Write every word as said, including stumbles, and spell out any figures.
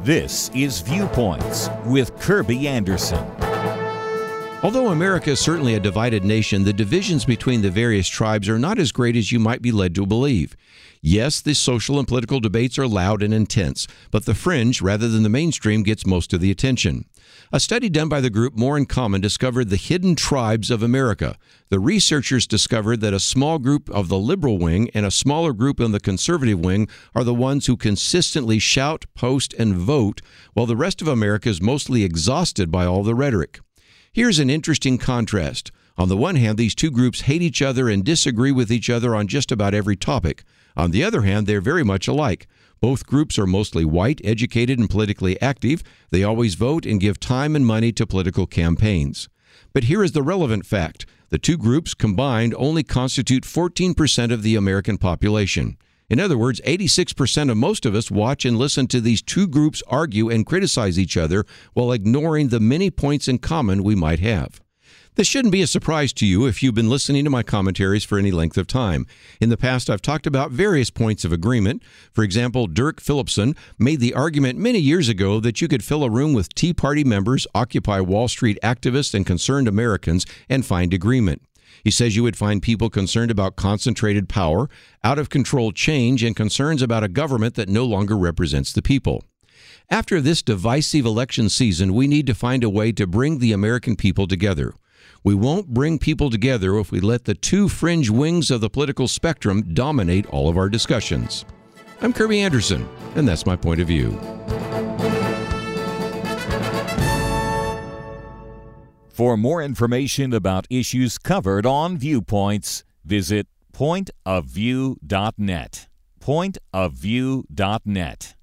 This is Viewpoints with Kirby Anderson. Although America is certainly a divided nation, the divisions between the various tribes are not as great as you might be led to believe. Yes, the social and political debates are loud and intense, but the fringe, rather than the mainstream, gets most of the attention. A study done by the group More in Common discovered the hidden tribes of America. The researchers discovered that a small group of the liberal wing and a smaller group in the conservative wing are the ones who consistently shout, post, and vote, while the rest of America is mostly exhausted by all the rhetoric. Here's an interesting contrast. On the one hand, these two groups hate each other and disagree with each other on just about every topic. On the other hand, they're very much alike. Both groups are mostly white, educated, and politically active. They always vote and give time and money to political campaigns. But here is the relevant fact. The two groups combined only constitute fourteen percent of the American population. In other words, eighty-six percent of most of us watch and listen to these two groups argue and criticize each other while ignoring the many points in common we might have. This shouldn't be a surprise to you if you've been listening to my commentaries for any length of time. In the past, I've talked about various points of agreement. For example, Dirk Phillipson made the argument many years ago that you could fill a room with Tea Party members, Occupy Wall Street activists, and concerned Americans and find agreement. He says you would find people concerned about concentrated power, out-of-control change, and concerns about a government that no longer represents the people. After this divisive election season, we need to find a way to bring the American people together. We won't bring people together if we let the two fringe wings of the political spectrum dominate all of our discussions. I'm Kirby Anderson, and that's my point of view. For more information about issues covered on Viewpoints, visit point of view dot net. point of view dot net.